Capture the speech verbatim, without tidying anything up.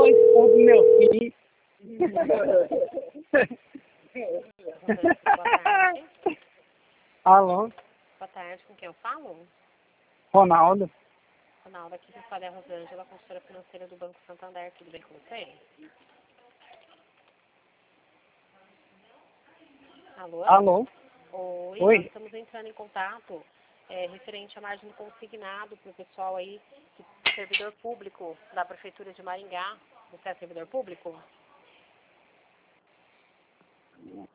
o esporro do meu filho. Boa tarde. Alô? Boa tarde, com quem eu falo? Ronaldo? Ronaldo, aqui que fala é a Rosângela, consultora financeira do Banco Santander. Tudo bem com você? Alô? Alô? Oi, Oi? nós estamos entrando em contato é, referente à margem do consignado para o pessoal aí, que, servidor público da Prefeitura de Maringá. Você é servidor público?